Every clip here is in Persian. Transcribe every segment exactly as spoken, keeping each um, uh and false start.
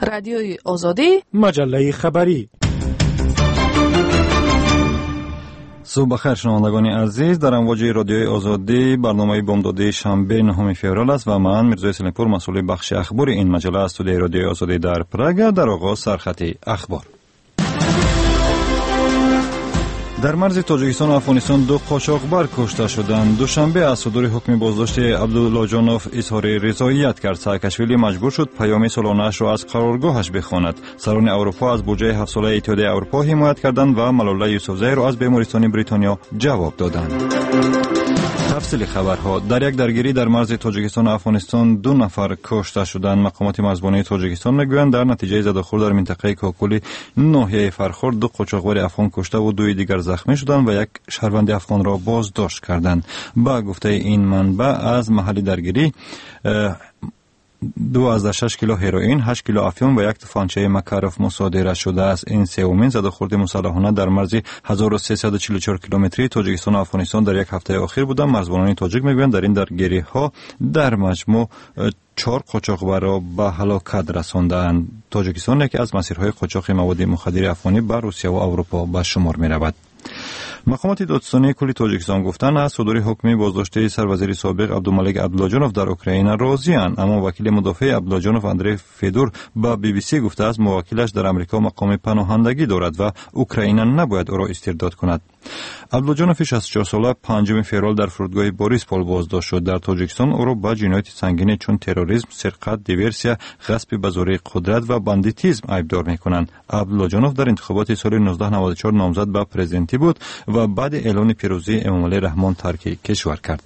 رادیوی آزادی، مجله خبری. صبح بخیر شنوندگان عزیز، در امواج رادیوی آزادی برنامه بامدادی شنبه نهم فوریه است و من میرزا سلیمپور مسئول بخش اخبار این مجله از استودیوی رادیوی آزادی در پراگ. در آغاز سرخط اخبار. در مرز تاجیکستان و افغانستان دو قاچاقبر کشته شدند. دوشنبه از صدور حکم بازداشت عبدالله جانوف اظهار رضایت کرد. ساکاشویلی مجبور شد پیام سالانه‌اش را از قرارگاهش بخواند. سران اروپا از بودجه هفت ساله اتحادیه اروپا حمایت کردند و ملاله یوسفزئی را از بیمارستان بریتانیا جواب دادند. تفصیل خبرها. در یک درگیری در مرز تاجیکستان و افغانستان دو نفر کشته شدند. مقامات مرزبانی تاجیکستان میگویند در نتیجه زدخور در منطقه کاکولی ناحیه فرخورد دو قاچاقبر افغان کشته و دوی دیگر زخمی شدند و یک شهروند افغان را بازداشت کردند. با گفته این منبع از محل درگیری دو از شش کیلو هروئین، هشت کیلو افیون و یک توفانچه مکاروف مصادره شده است. این سومین زدخورد مسلحانه در مرز هزار و سیصد و چهل و چهار کیلومتری تاجیکستان و افغانستان در یک هفته اخیر بوده. مرزبانان تاجیک میگویند در این درگیری ها در مجموع چهار قاچاقبر را به هلاکت رساندند. تاجیکستان یکی از مسیرهای قاچاق مواد مخدر افغانی به روسیه و اروپا به شمار می رود. مقامات دادستانی کل تاجیکستان گفتند از صدور حکم بازداشت سروزیر سابق عبدالملک عبدالله جانوف در اوکراین راضی‌اند، اما وکیل مدافع عبدالله جانوف اندری فیدور به بی بی سی گفته است موکلش در امریکا مقام پناهندگی دارد و اوکراین نباید او را استرداد کند. عبدالله جانوف شصت و چهار ساله پنجم فوریه در فرودگاه بوریسپول بازداشت شد. در تاجیکستان او را به جنایت سنگین چون تروریسم، سرقت، دیورسیا، غصب به زور قدرت و بندیتیسم ایبدار می‌کنند. عبدالله جانوف در انتخابات سال نوزده نود و چهار نامزد به پرزیدنتی بود و بعد اعلان پیروزی امامعلی رحمان ترک کشور کرد.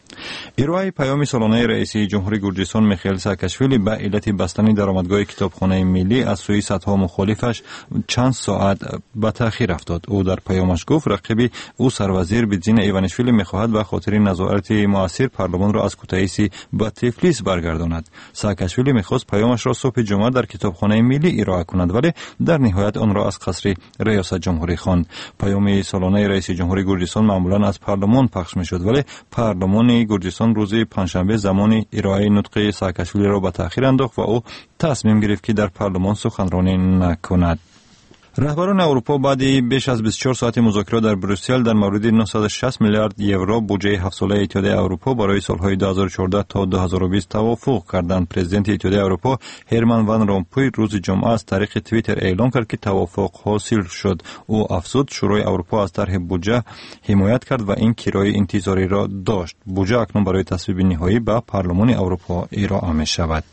ارائه پیام سالانه رئیس جمهوری گرجستان میخائیل ساکاشویلی به علت بستن درآمدگاه کتابخانه ملی از سوی صدها مخالفش چند ساعت به تأخیر افتاد. او در پیامش گفت رقیب او سروزیر بیدزین ایوانشویلی میخواهد به خاطر نظارت مؤثر پارلمان را از کوتاهیسی به تفلیس برگرداند. ساکاشویلی میخواست پیامش را صبح جمعه در کتابخانه ملی ارائه کند، ولی در نهایت آن را از قصر ریاست جمهوری خواند. پیام سالانه رئیس جمهوری گرجستان معمولا از پارلمان پخش میشد، ولی پارلمان گرجستان روز پنجشنبه زمان ارائه نطق ساکاشویلی را به تأخیر انداخت و او تصمیم گرفت که در پارلمان سخنرانی نکند. رهبران اروپا بعد بیش از بیست و چهار ساعت مذاکرات در بروسل در مورد نهصد و شصت میلیارد یورو بودجه هفت ساله اتحادیه اروپا برای سالهای دو هزار و چهارده تا دو هزار و بیست توافق کردند. پرزیدنت اتحادیه اروپا هرمن ون رومپوی روز جمعه از طریق توییتر اعلام کرد که توافق حاصل شد. او افزود شورای اروپا از طرح بودجه حمایت کرد و این کرایه انتظاری را داشت. بودجه اکنون برای تصویب نهایی به پارلمان اروپا ارائه می شود.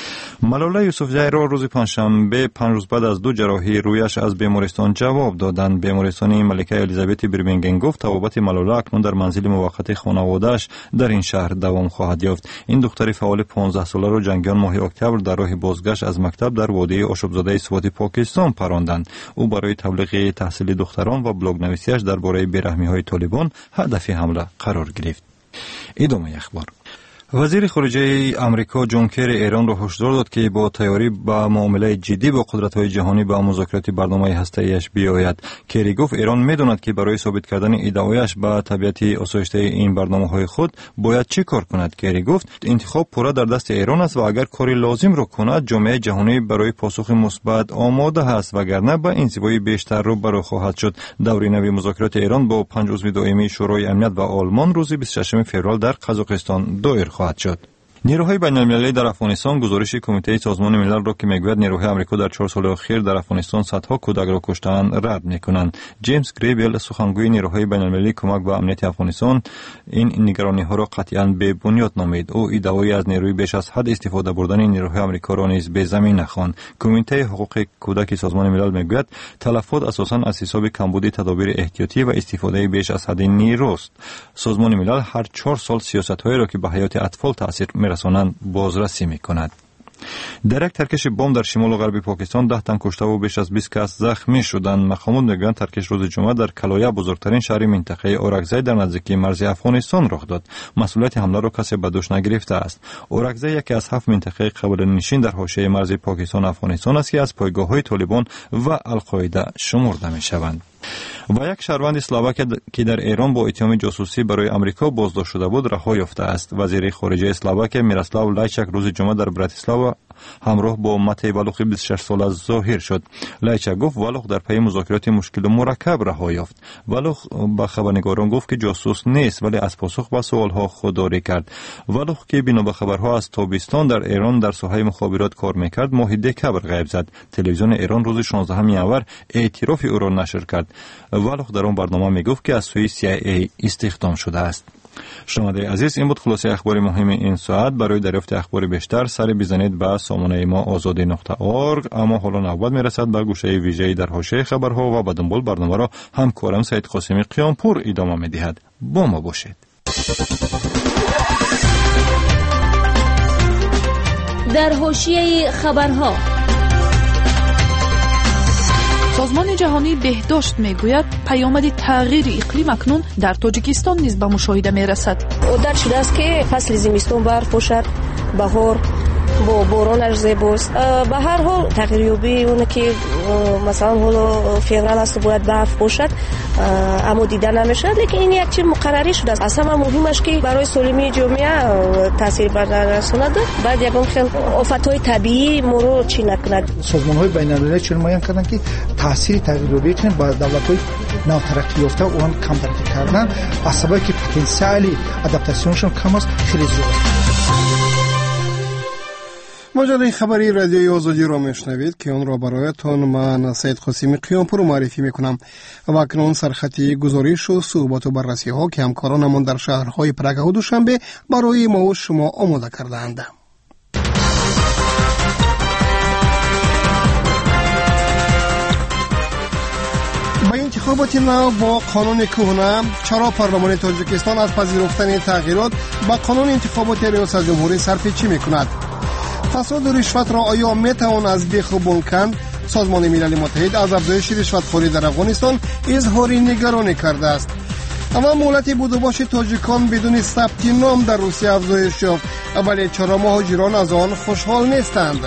ملاله یوسفزئی را روز پنجشنبه پنج روز بعد از دو جراحی رویش از بیمارستان جواب دادند. بیمارستان ملکه الیزابت برمینگم گفت توابت ملاله اکنون در منزل موقت خانواده‌اش در این شهر دوام خواهد یافت. این دختر فعال پانزده ساله را جنگیان ماه اکتبر در راه بازگشت از مکتب در وادی آشوبزاده سوات پاکستان پراندند. او برای تبلیغ تحصیل دختران و بلاگ نویسیش درباره بیرحمی‌های طالبان هدف حمله قرار گرفت. ادامه اخبار. وزیر خارجه امریکا جان کری ایران را هشدار داد که با تیاری به معامله جدی با قدرت‌های جهانی با مذاکرات برنامه هسته‌ایش بیاید. کری گفت ایران می‌داند که برای ثابت کردن ادعایش به طبیعت آسایشته این برنامه‌های خود باید چه کار کند. کری گفت انتخاب پورا در دست ایران است و اگر کاری لازم را کند جامعه جهانی برای پاسخ مثبت آماده است، وگرنه به انزوای بیشتر رو برو خواهد شد. دوره نوی مذاکرات ایران با پنج عضو دائمی شورای امنیت و آلمان روز بیست و ششم فوریه در قزاقستان دایر خواهد شد. نیروهای بین‌المللی در افغانستان گزارش کمیته سازمان ملل را که میگوید نیروهای آمریکا در چهار سال اخیر در افغانستان صدها کودک را کشتند رد میکنند. جیمز گریبل سخنگوی نیروهای بین‌المللی کمک به امنیت افغانستان این نگرانی ها را قطعاً بی بنیاد نامید. او ادعای از نیروی بیش از حد استفاده بردن نیروهای آمریکا را نیز به زمین نخواند. کمیته حقوق کودک سازمان ملل میگوید تلفات اساساً از حساب کمبود تدابیر احتیاطی و استفاده بیش از حد نیروست. سازمان ملل هر چهار سال سیاست‌هایی را که به حیات اطفال تاثیر رسانند بازرسی می‌کند. در یک ترکش بمب در شمال و غرب پاکستان ده تن کشته و بیش از بیست کس زخمی شدند. مقامات میگویند ترکش روز جمعه در کلایه بزرگترین شهر منطقه اورکزی در نزدیکی مرز افغانستان رخ داد. مسئولیت حمله را کسی به دوش نگرفته است. اورکزی یکی از هفت منطقه قبل نشین در حاشیه مرز پاکستان و افغانستان است که از پایگاه‌های طالبان و القاعده شمرده می‌شوند. و یک شهروند اسلواک که در ایران با اتهام جاسوسی برای آمریکا بازداشت شده بود رها یافته است. وزیر خارجه اسلواک میراسلاو لایچاک روز جمعه در براتیسلاوا همراه با مته ولوخی بیست و شش ساله ظاهر شد. لایچا گفت ولوخ در پی مذاکرات مشکل و مرکب رها یافت. ولوخ به خبرنگاران گفت که جاسوس نیست ولی از پاسخ به سوالها خودداری کرد. ولوخ که بنا به خبرها از تابستان در ایران در ساحه مخابرات کار میکرد ماه دکبر غیب زد. تلویزیون ایران روز شانزدهم یانور اعتراف او را نشر کرد. ولوخ در آن برنامه میگفت که از سوی سی آی ای استخدام شده است. شنونده عزیز، این بود خلاصه اخبار مهم این ساعت. برای دریافت اخبار بیشتر سر بزنید به سامانه ما آزادی نقطه اورگ. اما حالا نوبت میرسد به گوشه ویژه‌ای در حاشیه خبرها و به دنبال برنامه را همکارم سید قاسمی قیامپور ادامه میدهد. با ما باشید. در حاشیه خبرها، سازمان جهانی بهداشت میگوید پیامد تغییر اقلیم اکنون در تاجیکستان نیز به مشاهده میرسد. عادت شده است که فصل زمستون برف باشد، بهار با بارانش زیباست. به هر حال تغییریابی اون که مثلا حالا فعلا است باید برف باشد اما دیده نمیشه، لیکن این یک چیز مقرری شده است. اصلا مهمش که برای سالمی جامعه تاثیر برساند. بعد یکم خیلی آفت‌های طبیعی ما رو چی نکند. سازمان‌های بین‌المللی چون معین کردن که تاثیر تغییریابی چون با دولت‌های نوترقی یافته اون کم ترک کردن عصبی که پتانسیلی آداپتاسیونشون کم است خیلی زیاد. مجله خبری رادیوی آزادی را میشنوید که آن را برایتان من سید قاسمی قیامپور معرفی میکنم. و اکنون سرخطی گزارش و صحبت و بررسی ها که همکارانمان در شهرهای پرگه و دوشنبه برای ما و شما آماده کرده‌اند. با انتخابات نو با قانون کهنه، چرا پارلمان تاجیکستان از پذیرفتن تغییرات با قانون انتخابات ریاست جمهوری صرفه‌چی میکند؟ فساد و رشوت را آیا میتوان از بیخ بن کند؟ سازمان ملل متحد از افزایش رشوتخوری در افغانستان اظهار نگرانی کرده است. اما مهلت بود و باش تاجیکان بدون ثبت نام در روسیه افزایش یافت، ولی چرا مهاجران از آن خوشحال نیستند؟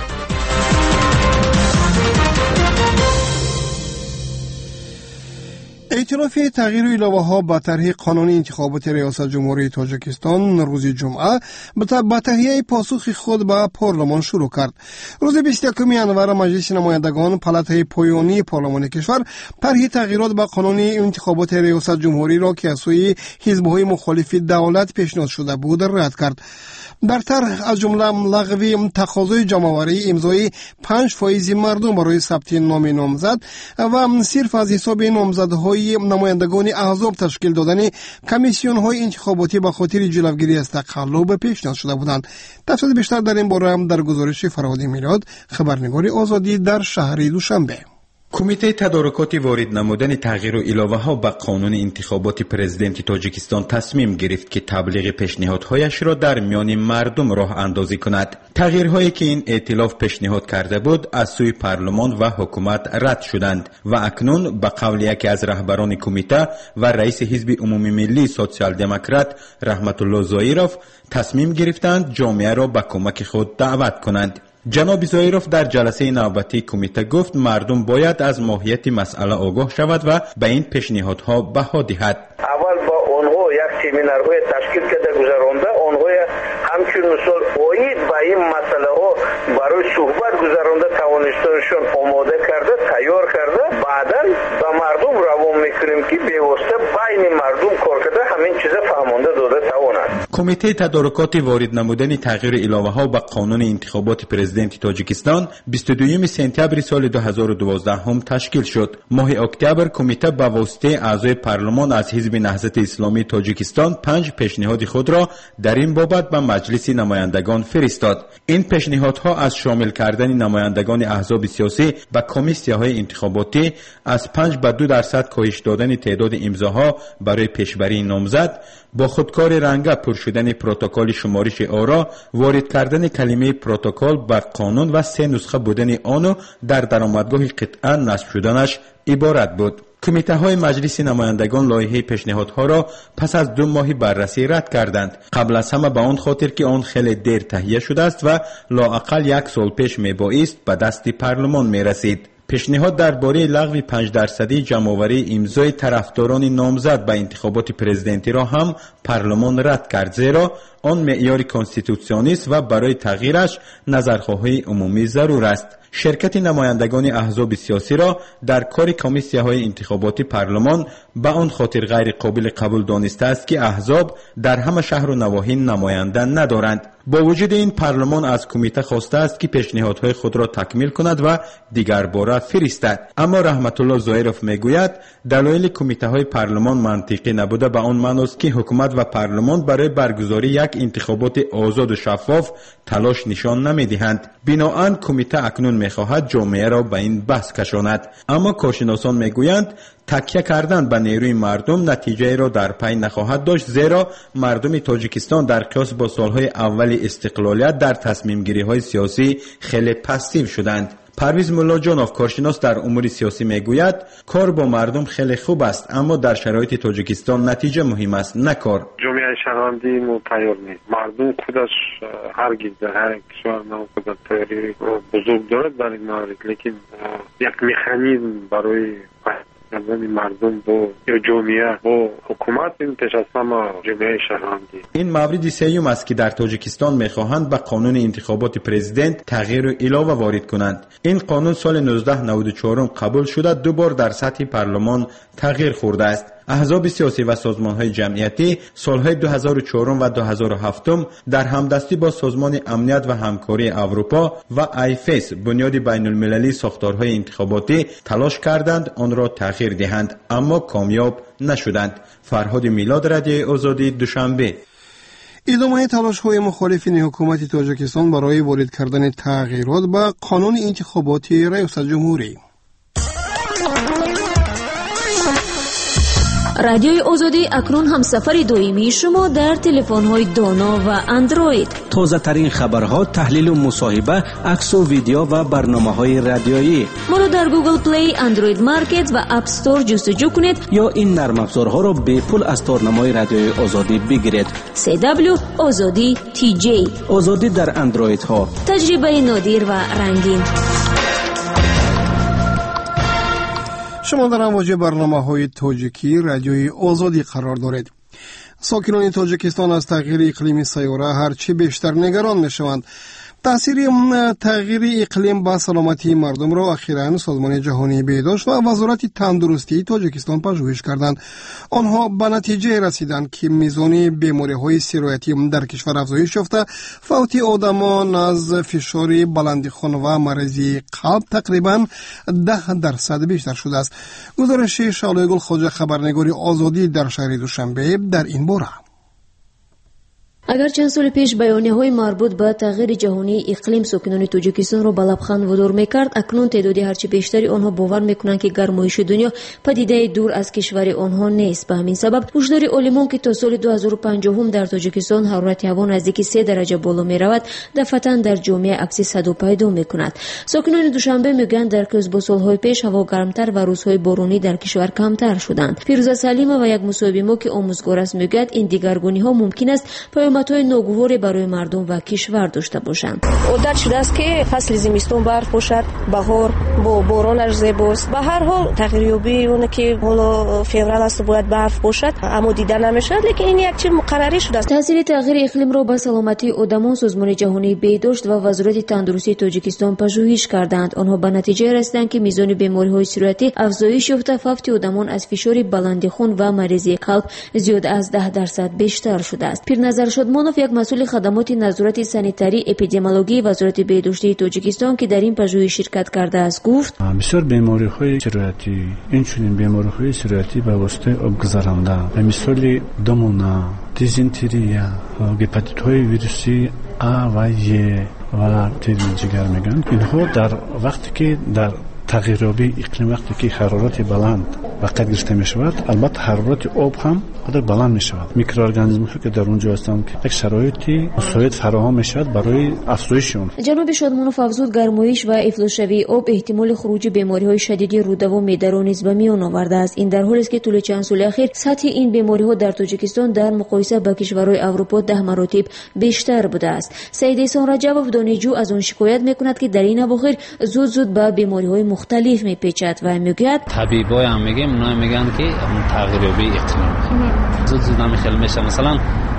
ائتلاف تغییر علاوه ها به طرح قانون انتخابات ریاست جمهوری تاجیکستان روز جمعه به تهیه پاسخ خود به پارلمان شروع کرد. روز بیست و یکم ژانویه مجلس نمایندگان پالاتای پایانی پارلمان کشور طرح تغییرات به قانون انتخابات ریاست جمهوری را که از سوی حزب‌های مخالف دولت پیشنهاد شده بود رد کرد. در طرح از جمله لغو تقاضای جمع‌آوری امضای پنج فایز مردم برای ثبت نام نامزد و صرف از حساب نامزدهای نمایندگان احزاب تشکیل دادن کمیسیون‌های انتخاباتی به خاطر جلوگیری از تقلب پیشنهاد شده بودند. تفصیل بیشتر در این باره هم در گزارش فرهاد میلاد، خبرنگار آزادی در شهر دوشنبه. کمیته تدارکات وارد نمودن تغییر و علاوه ها به قانون انتخابات پرزیدنت تاجیکستان تصمیم گرفت که تبلیغ پیشنهادهایش را در میان مردم راه اندازی کند. تغییرهایی که این ائتلاف پیشنهاد کرده بود از سوی پارلمان و حکومت رد شدند و اکنون به قول یکی از رهبران کمیته و رئیس حزب عمومی ملی سوسیال دموکرات رحمت الله زایروف تصمیم گرفتند جامعه را به کمک خود دعوت کنند. جناب زایروف در جلسه نوبتی کمیته گفت مردم باید از ماهیت مسئله آگاه شود و به این پیشنهادها بها دهد. اول با آنها یک سمینارهای تشکیل کرده گذرانده، آنها همچون مثال اوید با این مسئله ها برای صحبت گذرانده توانستانشون آماده کرده، تیار کرده، بعدا به مردم روان میکنیم که بیواسطه بین مردم کار کرده همین چیز فهمانده داده تواند. کمیته تدارکات وارد نمودن تغییر علاوه ها به قانون انتخابات پرزیدنت تاجیکستان بیست و دوم سپتامبر سال دو هزار و دوازده هم تشکیل شد. ماه اکتبر کمیته به واسطه اعضای پارلمان از حزب نهضت اسلامی تاجیکستان پنج پیشنهاد خود را در این بابت به مجلس نمایندگان فرستاد. این پیشنهادها از شامل کردن نمایندگان احزاب سیاسی به کمیسیون‌های انتخاباتی، از پنج به دو درصد کاهش دادن تعداد امضاها برای پیشبری نامزد، با خودکار رنگه پر شدن پروتکل شمارش آرا، وارد کردن کلمه پروتکل بر قانون و سه نسخه بودن آن در درآمدگاه قطعا نصب شدنش عبارت بود. کمیته های مجلس نمایندگان لایحه پیشنهادها را پس از دو ماه بررسی رد کردند. قبل از همه به آن خاطر که آن خیلی دیر تهیه شده است و لااقل یک سال پیش میبایست به دست پارلمان میرسید. پیشنهاد درباره لغو پنج درصدی جمع‌آوری امضای طرفداران نامزد به انتخابات پرزیدنتی را هم پارلمان رد کرد، زیرا آن معیار کنستیتوسیونی است و برای تغییرش نظرخواهی عمومی ضرور است. شرکت نمایندگان احزاب سیاسی را در کار کمیسیه‌های انتخاباتی پارلمان به آن خاطر غیر قابل قبول دانسته است که احزاب در همه شهر و نواحی نماینده ندارند. با وجود این پارلمان از کمیته خواسته است که پیشنهادهای خود را تکمیل کند و دیگر باره فرستد. اما رحمت الله زاهرов میگوید دلایل کمیته های پارلمان منطقی نبوده به آن معنی است که حکومت و پارلمان برای برگزاری یک انتخابات آزاد و شفاف تلاش نشان نمیدهند. بنابراین کمیته اکنون میخواهد جامعه را به این بحث کشاند. اما کارشناسان میگویند تکیه کردن به نیروی مردم نتیجه را در پی نخواهد داشت، زیرا مردم تاجیکستان در قیاس با سالهای اول استقلالیت در تصمیم گیری های سیاسی خیلی پسیو شدند. پرویز ملا جانوف کارشناس در امور سیاسی میگوید کار با مردم خیلی خوب است، اما در شرایط تاجیکستان نتیجه مهم است نه کار. جامعه شهروندی مو تیار نیست. مردم خودش هرگز در هر کشور نه خودش تیاری بزرگ دارد در این مورد، لیکن یک مکانیزم برای این مردم با جامعه با حکومت این پیش از همه جامعه شهروندی. این مورد سوم است که در تاجیکستان میخواهند به قانون انتخابات پرزیدنت تغییر و علاوه وارد کنند. این قانون سال نوزده نود و چهار قبول شده، دو بار در سطح پارلمان تغییر خورده است. احزاب سیاسی و سازمان‌های جمعیتی سالهای دو هزار و چهار و دو هزار و هفت در همدستی با سازمان امنیت و همکاری اروپا و آیفس بنیاد بین المللی ساختارهای انتخاباتی تلاش کردند آن را تغییر دهند، اما کامیاب نشدند. فرهاد میلاد، رادیوی آزادی، دوشنبه. ادامه تلاش‌های مخالفین حکومت تاجیکستان برای وارد کردن تغییرات به قانون انتخاباتی ریاست جمهوری. رادیوی آزادی اکنون هم سفر دائمی شما در تلفن‌های دانا و اندروید. تازه ترین خبرها، تحلیل و مصاحبه، عکس و ویدیو و برنامه‌های رادیویی. ما را در گوگل پلی، اندروید مارکت و اپ استور جستجو کنید یا این نرم افزارها را به پول از تارنمای رادیوی آزادی بگیرید. سی دبلیو آزادی تی جی. آزادی در اندروید ها. تجربه نادر و رنگین. شما در امواج برنامه‌های تاجیکی رادیوی آزادی قرار دارید. ساکنان تاجیکستان از تغییر اقلیم سیاره هرچی بیشتر نگران می‌شوند. تأثیر تغییر اقلیم به سلامتی مردم را اخیراً سازمان جهانی بهداشت و وزارت تندرستی تاجیکستان پژوهش کردند. آنها به نتیجه رسیدند که میزان بیماری‌های سرایتی در کشور افزایش یافته، فوت آدمان از فشار بلند خون و مرضی قلب تقریباً ده درصد بیشتر شده است. گزارش شعله خواجه خبرنگار آزادی در شهر دوشنبه در این باره. اگر چند سال پیش بیانیه‌های مربوط به تغییر جهانی اقلیم ساکنان تاجیکستان را به لبخند وادار می‌کرد، اکنون تعدادی هرچی بیشتری آنها باور می‌کنند که گرمایش دنیا پدیده دور از کشور آنها نیست. به همین سبب هشدار عالمان که تا سال دو هزار و پنجاه در تاجیکستان حرارت هوا نزدیک سه درجه بالا می‌رود، دفعتاً در جامعه عکس صدا پیدا می‌کند. ساکنان دوشنبه میگویند در قیاس با سال‌های پیش هوا گرمتر و روزهای بارونی در کشور کمتر شدند. پیروزه سلیمه و یک مصاحبه ما که آموزگار است میگوید این دیگرگونی‌ها ممکن است پیامدهای ناگواری برای مردم و کشور داشته باشند. عادت شده است که فصل زمستون برف باشد، بهار با بارانش زیباست. به هر حال تغییریابی اون که حالا فوریه است باید برف باشد، اما دیده نمیشد، لیکن این یک چیز مقرری شده است. تاثیر تغییر اقلیم را به سلامتی آدمان سازمان جهانی بهداشت و وزارت تندرستی تاجیکستان پژوهش کردند. آنها به نتیجه رسیدند که میزان بیماری‌های سرایتی افزایش یافته، فوت آدمان از فشار بلند خون و مریضی قلب زیاد از ده درصد بیشتر شده است. پیرنظر شادمانوف، یک مسئول خدمات نظارت سانیتاری اپیدمیولوژی وزارت بهداشتی تاجیکستان که در این پژوهش شرکت کرده است، گفت بسیار بیماری‌های سرایتی، این چنین بیماری‌های سرایتی به واسطه آب گذرانده، به مثال دومونا، دیزنتریا، هپاتیت‌های ویروسی A و ی و تیری جگر میگن، اینها در وقتی که در تغییرابی اقلیم، وقتی که حرارت بلند و قد گرفته می شود، البته حرارت آب هم قدر بلند می شود. میکروارگانیسم ها که در اونجا هستند که یک شرایطی مساعد فراهم می شود برای افزایش اون. جناب شادمانوف افزود گرمایش و افزایش آب احتمال خروج بیماری های شدید روده و معده را نیز به میان آورده است. این در حالی است که طول چند سال اخیر سطح این بیماری ها در تاجیکستان در مقایسه با کشورهای اروپا ده مراتب بیشتر بوده است. سید احسان رجبوف دانشجو از آن شکایت میکند که در این اواخر زود زود به بیماری های مختلف میپیچد و میگوید طبیبای هم میگیم اونا میگن که تغییریابی اقلیم زود زود هم خیلی میشه. مثلا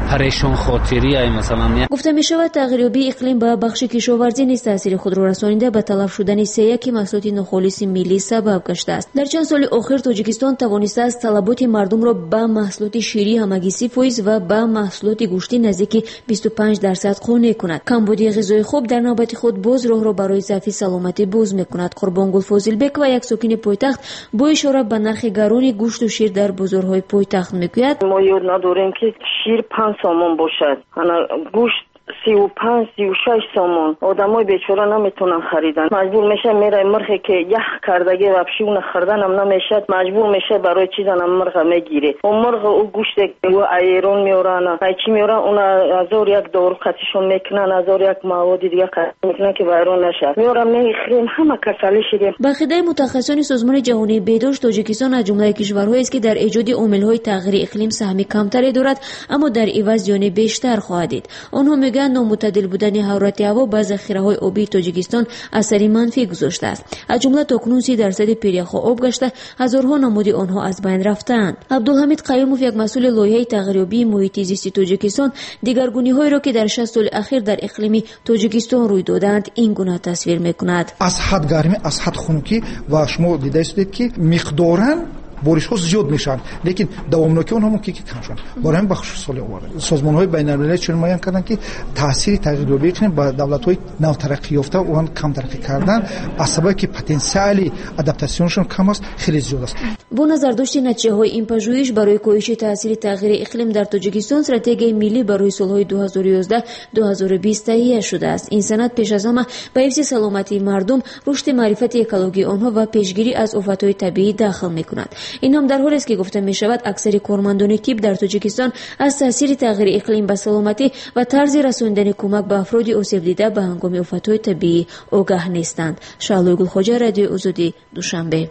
پریشان خاطری ای مثلا. گفته می شود تغییریابی اقلیم به بخش کشاورزی نیز تاثیر خود را رسانیده به تلف شدن سه یک محصولات ناخالص ملی سبب گشته است. در چند سال اخیر تاجیکستان توانسته است طلبات مردم را به محصولات شیری همگی سی فیصد و به محصولات گوشتی نزدیک بیست و پنج درصد قانع کند. کمبودی غذای خوب در نوبت خود باز راه را برای ضعف سلامتی باز می‌کند. قربانگل فاضلبک و یک ساکن پایتخت با اشاره به نرخ گران گوشت و شیر در بازارهای پایتخت میگوید ما یاد نداریم که شیر پنج سومون باشد. انا گوشت سی و پنج سی و شش سومون. آدمای بیچاره نمیتونن خریدن. مجبور میشه میره مرغی که یخ کردگی و پشیون خریدن هم نمیشه. مجبور میشه برای چیزن هم مرغ میگیره. اون مرغ او گوشت و ایرون میورن. ای چی میورن اون هزار یک دور قطعشون میکنن، هزار یک مواد دیگه قطع میکنن که ایرون نشه. میورن میخریم همه کسلی شدیم. با خدای متخصصان سازمان جهانی بهداشت تاجیکستان از جمله کشورهایی است که در ایجاد عامل‌های تغییر اقلیم سهم کمتری دارد اما در عوض زیان بیشتر خواهد دید. آنها میگن نامعتدل بودن حرارت هوا به ذخیره‌های آبی تاجیکستان اثری منفی گذاشته است. از جمله تاکنون سی درصد پیریخ‌ها آب گشته، هزارها نماد آنها از بین رفتند. عبدالحمید قیوموف، یک مسئول لایحه تغییریابی محیط زیست تاجیکستان، دیگرگونی‌هایی را که در شصت سال اخیر در اقلیم تاجیکستان روی دادند این گونه تصویر می‌کند. از حد گرمی، از حد خنکی و شما دیده استید که مقداراً بارش ها زیاد میشن لیکن دوامناکی اونها ممکنه که کم شن. برای همین بخش سالی آورده سازمان های بین المللی چون معین کردن که تاثیر تغییریابی چنین با دولت های نوترقی یافته و آن کم ترقی کردن از سببی که پتانسیل آداپتاسیونشون کم است خیلی زیاد است. با نظر داشت نتیجه های این پژوهش برای کاهش تاثیر تغییر اقلیم در تاجیکستان استراتژی ملی برای سالهای دو هزار و یازده تا دو هزار و بیست تهیه شده است. این سند پیش از همه به حفظ سلامتی مردم، رشد معرفت اکولوژی آنها و پیشگیری از آفت‌های طبیعی داخل می‌کند. این هم در حالی است که گفته می شود اکثر کارمندان تیب در تاجیکستان از تاثیر تغییر اقلیم به سلامتی و طرز رساندن کمک به افراد آسیب دیده به هنگام آفت‌های طبیعی آگاه نیستند. شعله گلخوجه، رادیو آزادی، دوشنبه.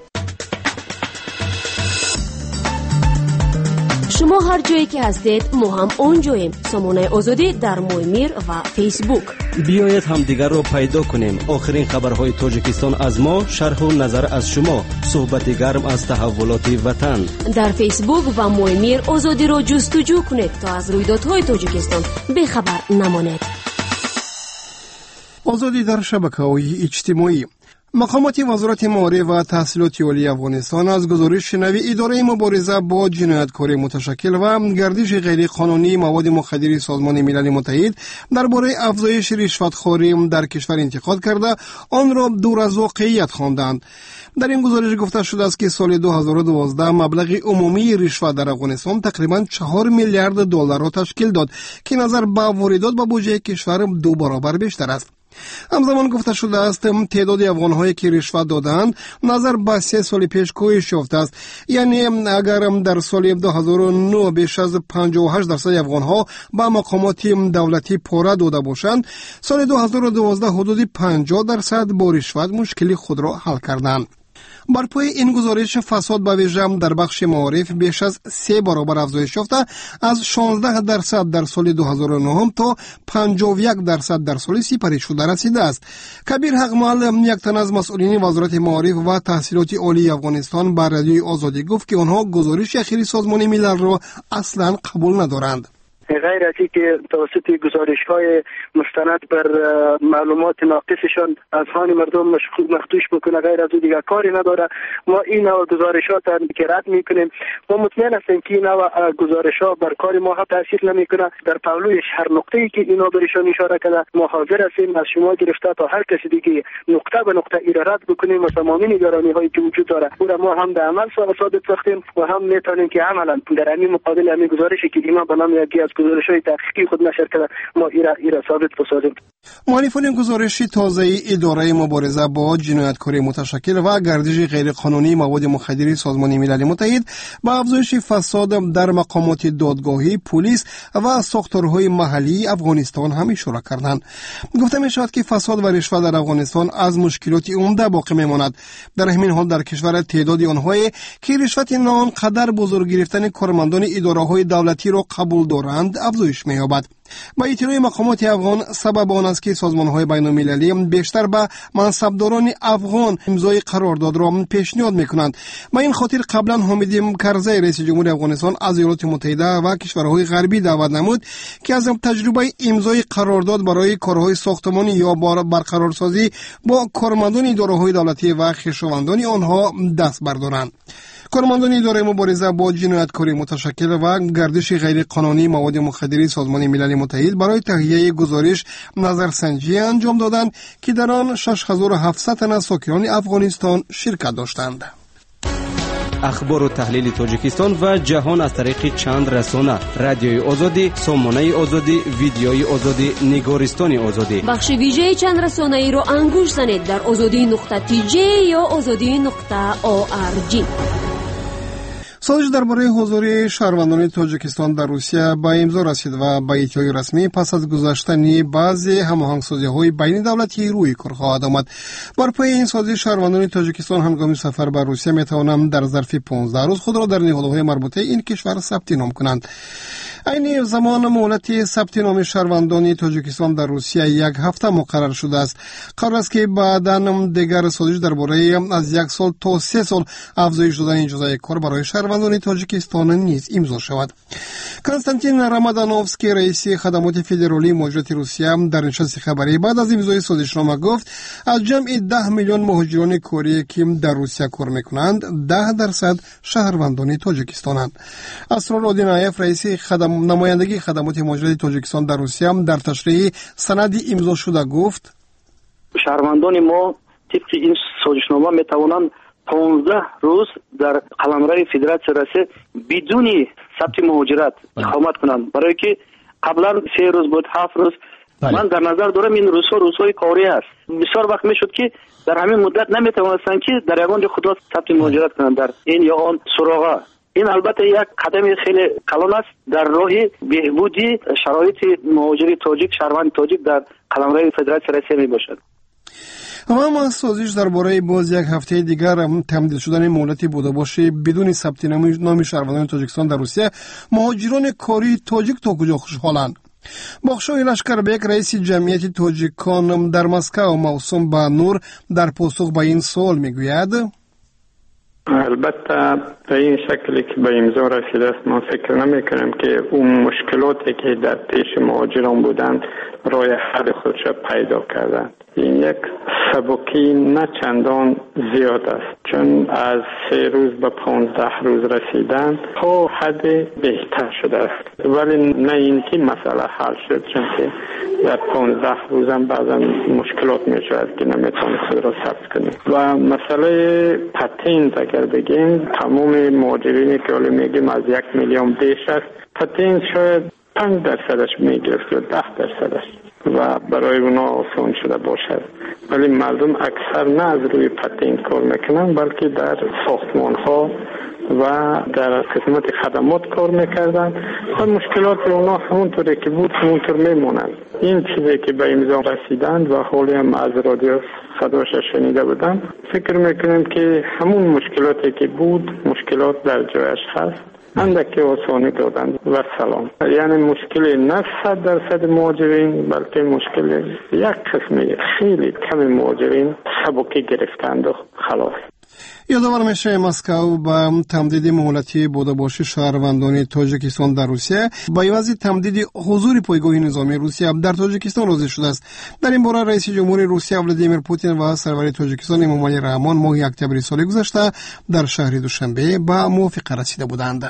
شما هر جایی که هستید ما هم اونجاییم. سامانه آزادی در مویمیر و فیسبوک. بیایید همدیگر را پیدا کنیم. آخرین خبرهای تاجیکستان از ما، شرح و نظر از شما، صحبت گرم از تحولات وطن. در فیسبوک و مویمیر آزادی را جستجو کنید تا از رویدادهای تاجیکستان بخبر نمانید. آزادی در شبکه‌های اجتماعی. مقامات وزارت مالیه و تحصیلات عالی افغانستان از گزارش نوی اداره مبارزه با جنایتکاری متشکل و گردش غیرقانونی مواد مخدر سازمان ملل متحد درباره افزایش رشوتخواری در کشور انتقاد کرده آن را دور از واقعیت خواندند. در این گزارش گفته شده است که سال دو هزار و دوازده مبلغ عمومی رشوت در افغانستان تقریباً چهار میلیارد دلار را تشکیل داد که نظر به واردات به بودجه کشور دو برابر بیشتر است. همزمان گفته شده است تعداد افغان‌هایی که رشوت دادند نظر به سه سال پیش کاهش یافته است. یعنی اگر در سال دو هزار و نه بیش از پنجاه و هشت درصد افغان‌ها به مقامات دولتی پاره داده باشند، سال دو هزار و دوازده حدود پنجاه درصد با رشوت مشکل خود را حل کردند. بر پای این گزارش فساد به ویژه در بخش معارف بیش از سه برابر افزایش یافته، از شانزده درصد در سال دو هزار و نه تا پنجاه و یک درصد در سال سپری شده رسیده است. کبیر حقمال، یک تن از مسئولین وزارت معارف و تحصیلات عالی افغانستان، بر رادیوی آزادی گفت که آنها گزارش اخیری سازمان ملل را اصلا قبول ندارند. غیر از اینکه توسط گزارش‌های مستند بر معلومات ناقصشان اذهان مردم مخدوش بکنه، غیر از او دیگر کاری نداره. ما این نوع گزارشات که رد میکنیم. ما مطمئن هستیم که این نوع گزارش‌ها بر کار ما هم تاثیر نمیکنه. در پهلویش هر نقطه‌ای که اینا برشان اشاره کرده ما حاضر هستیم از شما گرفته تا هر کسی دیگه نقطه به نقطه ای رد بکنیم و تمام نگرانی‌هایی که وجود داره او ما هم در عمل ثابت ساختیم و هم میتونیم که عملاً در همین مقابل همین گزارشی که اینا به نام یکی از گزارش‌های تحقیقی خود نشر کرده ما ایرا ایرا ثابت بسازیم. مؤلفان گزارش تازه اداره مبارزه با جنایتکاری متشکل و گردش غیرقانونی مواد مخدر سازمان ملل متحد با افزایش فساد در مقامات دادگاهی، پلیس و ساختارهای محلی افغانستان هم اشاره کردند. گفته می شود که فساد و رشوت در افغانستان از مشکلات عمده باقی میماند. در همین حال در کشور تعداد آنهایی که رشوت نه آنقدر بزرگ گرفتن کارمندان اداره‌های دولتی را قبول دارند مانند افزایش می‌یابد. با اطلاع مقامات افغان سبب آن است که سازمان‌های بین‌المللی بیشتر به منصبداران افغان امضای قرارداد را پیشنهاد می‌کنند. با این خاطر قبلا حامد کرزی رئیس جمهور افغانستان از ایالات متحده و کشورهای غربی دعوت نمود که از تجربه امضای قرارداد برای کارهای ساختمانی یا برقرارسازی با کارمندان اداره‌های دولتی و خویشاوندان آنها دست بردارند. کارمندان اداره مبارزه با جنایتکاری متشکل و گردش غیرقانونی مواد مخدر سازمان ملل متحد برای تهیه گزارش نظرسنجی انجام دادند که در آن شش هزار و هفتصد تن از ساکنان افغانستان شرکت داشتند. اخبار و تحلیل تاجیکستان و جهان از طریق چند رسانه: رادیوی آزادی، سامانه آزادی، ویدیوی آزادی، نگارستان آزادی. بخش ویژه چند رسانه ای را انگوش زنید در آزادی نقطه تی جی یا آزادی نقطه او آر جی. سازش درباره حضور شهروندان تاجیکستان در روسیه به امضا رسید و به اطلاع رسمی پس از گذشتن بعضی هماهنگسازی‌های بین دولتی روی کار خواهد آمد. بر پای این سازش شهروندان تاجیکستان هنگام سفر به روسیه می‌توانند در ظرف پانزده روز خود را در نهادهای مربوطه این کشور ثبت نام کنند. این زمان مهلت ثبت نام شهروندان تاجیکستان در روسیه یک هفته مقرر شده است. قرار است که بعداً دیگر سازش درباره از یک سال تا سه سال افزایش دادن اجازه کار برای شهروندان تاجیکستان نیز امضا شود. کنستانتین رامادانوفسکی رئیس خدمات فدرالی مهاجرت روسیه در نشست خبری بعد از امضای سازشنامه گفت از جمع ده میلیون مهاجران کاری که در روسیه کار میکنند ده درصد شهروندان تاجیکستانند. اسرار آدینایف رئیس خدم نمایندگی خدمات مهاجرت تاجیکستان در روسیه در تشریح سند امضا شده گفت شهروندان ما طبق این سازشنامه میتوانند پانزده روز در قلمرو فدراسیون رسه بدون ثبت مهاجرت اقامت کنند، برای که قبلا سه روز بود هفت روز. بله. من در نظر دارم این روزها روزهای کاری است. بسیار وقت میشد که در همین مدت نمیتوانستند که در یگان خود را ثبت مهاجرت کنند در این یا آن سراغ. این البته یک قدم خیلی کلان است در راه بهبودی شرایط مهاجری تاجیک شهروند تاجیک در قلمرو فدراسیون رسه می باشد. اما سازش درباره باز یک هفته دیگر تمدید شدن مهلت بوداباش بدون ثبت نام شهروندان تاجیکستان در روسیه مهاجران کاری تاجیک تا کجا خوشحالند؟ بخشای لشکربک رئیس جمعیت تاجیکان در مسکو موسوم به نور در پاسخ به این سوال میگوید البته به این شکلی که به امضا رسیده است ما فکر نمی کنیم که اون مشکلاتی که در پیش مهاجران بودند رای حل خودش پیدا کردند. این یک سبکی نه چندان زیاد است، چون از سه روز به پانزده روز رسیدن تا حد بهتر شده است، ولی نه اینکه مسئله حل شد، چون که در پانزده روز هم بعضا مشکلات می شود که نمیتونی خود را ثبت کنی. و مسئله پتنت اگر بگیم تمام مهاجرینی که حالا میگیم از یک میلیون بیش است، پتنت شاید پنج درصدش میگرفت یا ده درصدش و برای اونا آسان شده باشد، ولی مردم اکثر نه از روی پتنت کار میکنن بلکه در ساختمان ها و در قسمت خدمات کار میکردن و مشکلات اونا همونطوری که بود همونطور میمونند. این چیزی که به امضا رسیدند و حالی هم از رادیو صداش شنیده بودم، فکر میکنم که همون مشکلاتی که بود مشکلات در جایش هست، اندکی آسانی دادند و سلام. یعنی مشکل نه صد درصد مهاجرین بلکه مشکل یک قسمی خیلی کم مهاجرین سبکی گرفتند و خلاص. یادآور میشه مسکو با تمدید مهلتی بوداباشی شهروندان تاجیکستان در روسیه با عوض تمدید حضور پایگاه نظامی روسیه در تاجیکستان راضی شده است. در این باره رئیس جمهور روسیه ولادیمیر پوتین و سرور تاجیکستان امامعلی رحمان ماه اکتبر سال گذشته در شهر دوشنبه به موافقه رسیده بودند.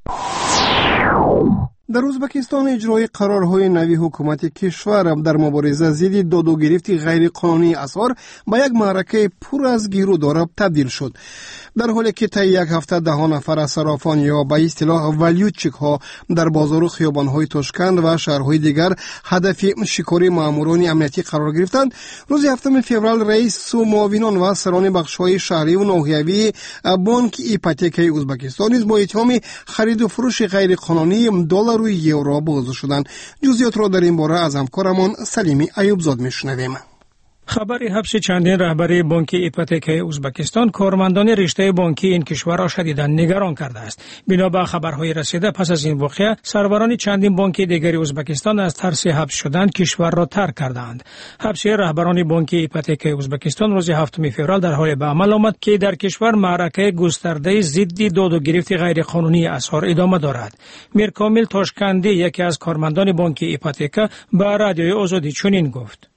در ازبکستان اجرای قرارهای نوی حکومت کشور در مبارزه ضد داد و گرفت غیر قانونی اسعار به یک معرکه پر از گیر و دار تبدیل شد، در حالی که طی یک هفته ده نفر از صرافان یا به اصطلاح ولیوچک ها در بازار و خیابان های تاشکند و شهرهای دیگر هدف شکاری ماموران امنیتی قرار گرفتند. روز هفتم فوریه رئیس و معاونان و سران بخش‌های شهری و ناحیوی بانک ایپاتیکای ازبکستان نیز با اتهام خرید و فروش غیر قانونی دلار و یورو بازداشت شدند. جزئیات را در این باره از همکارمان سلیمی ایوبزاد میشنویم. خبر حبس چندین رهبری بانک ایپاتیک ازبکستان کارمندان رشته بانکی این کشور را شدیداً نگران کرده است. بنا به خبرهای رسیده پس از این واقعه سروران چندین بانک دیگری ازبکستان از ترس حبس شدن کشور را ترک کردند. حبس رهبران بانک ایپاتیک ازبکستان روز هفتم فوریه در حال به عمل آمد که در کشور معرکه گسترده ضد داد و گرفت غیر قانونی اسعار ادامه دارد. میر کامل تاشکندی یکی از کارمندان بانک ایپاتیک به رادیوی آزادی چنین گفت: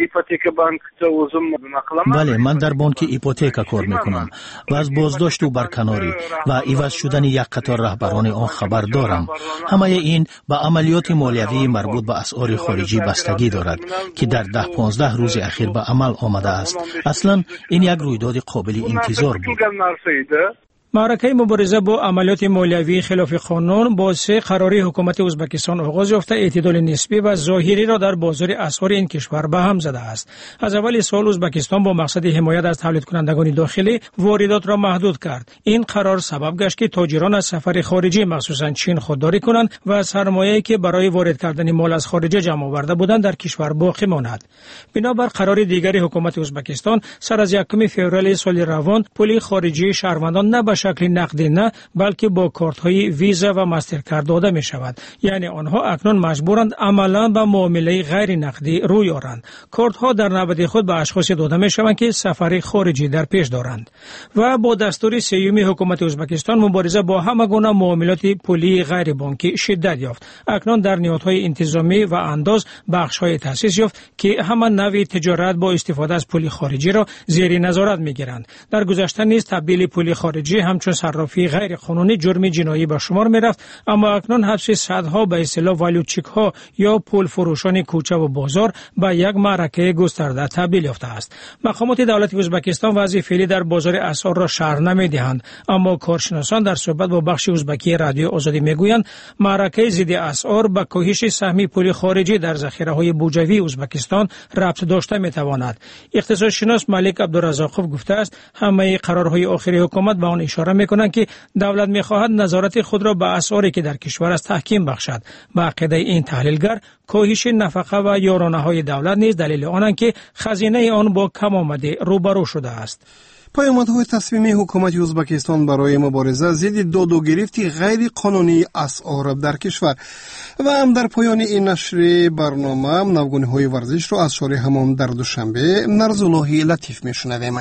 بله، من در بانک ایپوتیک کار میکنم و از بازداشت و برکناری و عوض شدن یک قطار رهبران آن خبر دارم. همه این به عملیات مالیوی مربوط به اسعار خارجی بستگی دارد که در ده پانزده روز اخیر به عمل آمده است. اصلا این یک رویداد قابل انتظار بود. معرکه مبارزه با عملیات مالیوی خلاف قانون باعث قراری حکومت ازبکستان آغاز یافته اعتدال نسبی و ظاهری را در بازار اسعار این کشور به هم زده است. از اول سال ازبکستان با مقصد حمایت از تولید کنندگان داخلی واردات را محدود کرد. این قرار سبب گشت که تاجران از سفر خارجی مخصوصا چین خودداری کنند و سرمایه‌ای که برای وارد کردن مال از خارج جمع آورده بودند در کشور باقی ماند. بنابر قرار دیگری حکومت ازبکستان سر از یکم فوریه سال روان پول خارجی شهروندان نه به شکل نقدی نه بلکه با کارت های ویزا و مسترکارد داده می شود. یعنی آنها اکنون مجبورند عملا به معامله غیر نقدی روی آورند. کارت ها در نوبت خود به اشخاص داده می شوند که سفر خارجی در پیش دارند. و با دستور سیومی حکومت ازبکستان مبارزه با همه گونه معاملات پولی غیر بانکی شدت یافت. اکنون در نهادهای انتظامی و انداز بخش های تأسیس یافت که همان نوع تجارت با استفاده از پول خارجی را زیر نظارت می گیرند. در گذشته نیز تبدیل پول خارجی همچون صرافی غیر قانونی جرم جنایی به شمار می رفت، اما اکنون حبس صدها به اصطلاح والوچیک ها یا پول فروشان کوچه و بازار به یک معرکه گسترده تبدیل یافته است. مقامات دولت ازبکستان وضع فعلی در بازار اسعار را شرح نمی دهند، اما کارشناسان در صحبت با بخش ازبکی رادیو آزادی می گویند معرکه ضد اسعار به کاهش سهم پول خارجی در ذخیره های بودجوی ازبکستان ربط داشته می تواند. اقتصادشناس ملک عبدالرزاقوف گفته است همه قرارهای آخری حکومت به آن اشاره می کنند که دولت می خواهد نظارت خود را به اسعاری که در کشور است تحکیم بخشد. به عقیده این تحلیلگر کاهش نفقه و یارانه های دولت نیز دلیل آنند که خزینه آن با کم آمده روبرو شده است. پیامدهای تصمیمی حکومت ازبکستان برای مبارزه ضد داد و گرفت غیر قانونی اسعار در کشور. و هم در پایان این نشر برنامه نوگونه های ورزش را از شارع حمام در دوشنبه نرزالله لطیف میشنویم.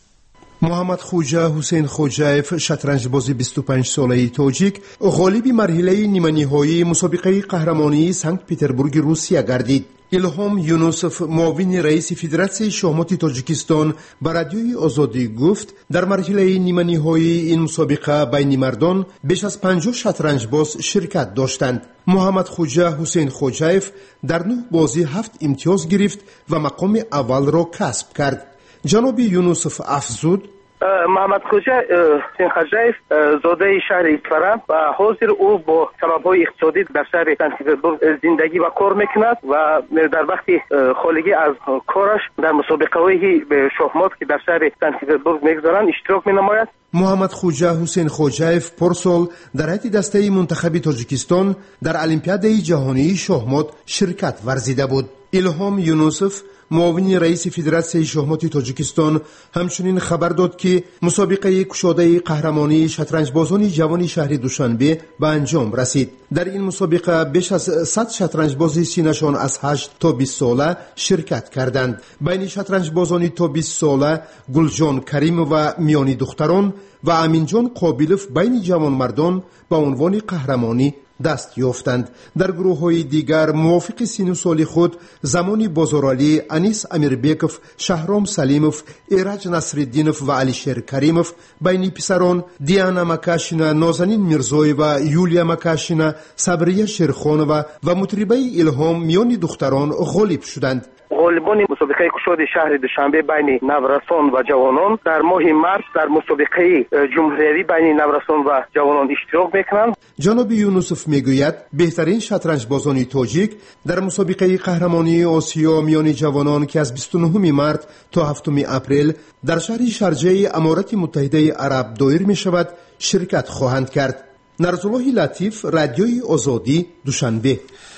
محمد خوجا حسین خوجایف شطرنج بازی بیست و پنج ساله تاجیک غالب مرحله نیمه نهایی مسابقه قهرمانی سنت پتربورگ روسیه گردید. الهام یونوسف معاون رئیس فدراسیون شахمات تاجیکستان به رادیوی آزادی گفت در مرحله نیمه نهایی این مسابقه بین مردان بیش از پنجاه شطرنج باز شرکت داشتند. محمد خوجا حسین خوجایف در نه بازی هفت امتیاز گرفت و مقام اول را کسب کرد. جناب یونوسف افزود محمد خوجا حسین خوجایف زاده شهر اصفهان و حاضر او با سبب‌های اقتصادی در شهر سنت پتربورگ زندگی و کار میکند و در وقتی خالگی از کارش در مسابقه‌های شахمات که در شهر سنت پتربورگ میگذارند اشتراک مینماید. محمد خوجا حسین خوجایف پارسال در هیئت دسته منتخب تاجیکستان در المپیاد جهانی شахمات شرکت ورزیده بود. الهام یونوسف معاون رئیس فدراسیون شахمات تاجیکستان همچنین خبر داد که مسابقه کشاده قهرمانی شطرنج بازان جوان شهر دوشنبه به انجام رسید. در این مسابقه بیش از صد شطرنج بازی سینشان از هشت تا بیست ساله شرکت کردند. بین شطرنج بازان تا بیست ساله گلجان کریم و میانی دختران و امینجان قابلف بین جوان مردان به عنوان قهرمانی دست یافتند. در گروه های دیگر موافق سن سال خود زمانی بازارعلی، انیس امیربیکوف، شهرام سلیموف، ایرج نصرالدینوف و علیشیر کریموف، بین پسران دیانا مکاشینا، نازنین میرزوی و یولیا مکاشینا، صبریه شیرخانووا و مطربه الهام میان دختران غالب شدند. غالبان مسابقه کشاد شهر دوشنبه بین نورسان و جوانان در ماه مارس در مسابقه جمهوری بین نورسان و جوانان اشتراک میکنند. جناب یونوسف میگوید بهترین شطرنج بازان تاجیک در مسابقه قهرمانی آسیا میان جوانان که از بیست و نهم مارس تا هفتم اپریل در شهر شارجه امارات متحده عرب دایر می شود شرکت خواهند کرد. نرزالله لطیف، رادیوی آزادی، دوشنبه.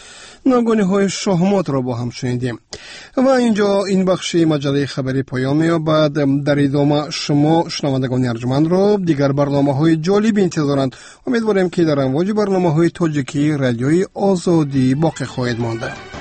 ناگهانی های شهمات را با هم شنیدیم. و اینجا این بخش مجله خبری پایان می‌یابد. در ادامه شما شنوندگان ارجمند را دیگر برنامه‌های جالب انتظارند. امیدواریم که در امواج برنامه‌های تاجیکی رادیوی آزادی باقی خواهید مانده.